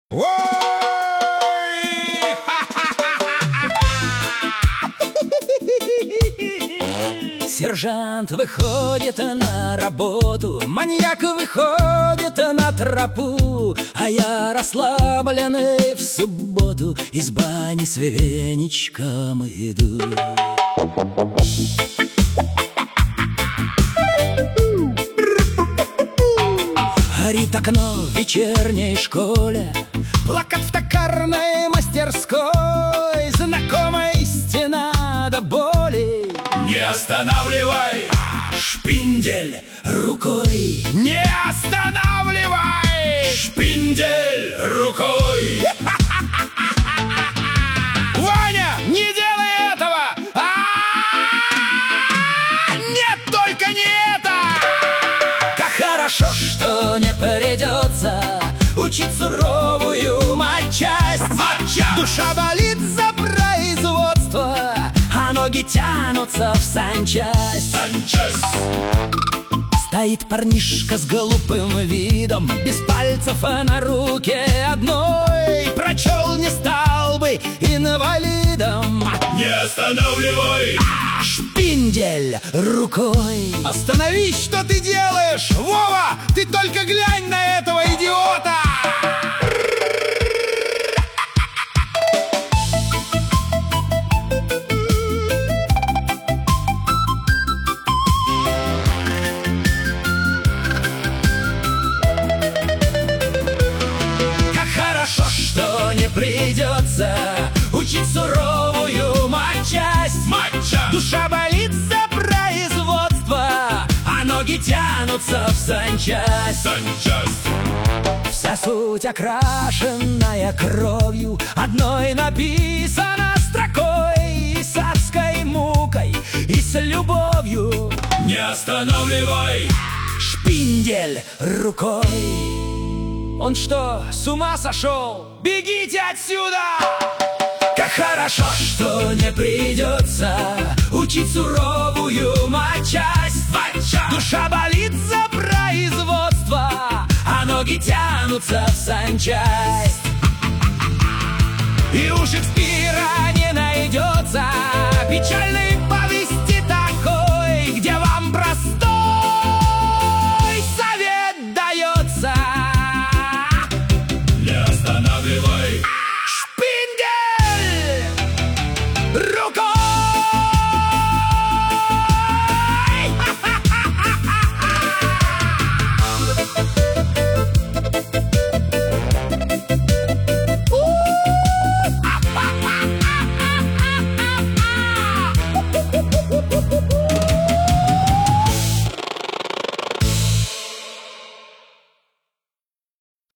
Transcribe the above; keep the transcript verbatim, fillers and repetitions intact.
Ой! Сержант выходит на работу, маньяк выходит на тропу, а я расслабленный в субботу из бани с веничком иду. Горит окно в вечерней школе, плакат в токарной мастерской, знакомая стена до боли. Не останавливай Шпиндель рукой, Не останавливай шпиндель рукой. Ваня, не делай этого! А-а-а! Нет, только не это! Как хорошо, что не придется учить суровую матчасть. Матчасть! Душа болит за производство, а ноги тянутся в санчасть. Санчасть! Стоит парнишка с глупым видом, без пальцев на руке одной. Прочел, не стал бы инвалидом. Не останавливай Шпиндель рукой. Остановись, что ты делаешь! Вова, ты только глянь на этого идиота! Как хорошо, что не придется учить суровую матчасть. Матчасть! Душа болит за производство, а ноги тянутся в санчасть. Санчасть! Вся суть окрашенная кровью, одной написана строкой, и с адской мукой, и с любовью. Не останавливай Шпиндель рукой. Он что, с ума сошел? Бегите отсюда! Как хорошо, что не придется учить суровую матчасть. Матчасть! Душа болит за производство, а ноги тянутся в санчасть. И у Шекспира не найдется печальной повести такой, где вам простой совет дается. Не останавливай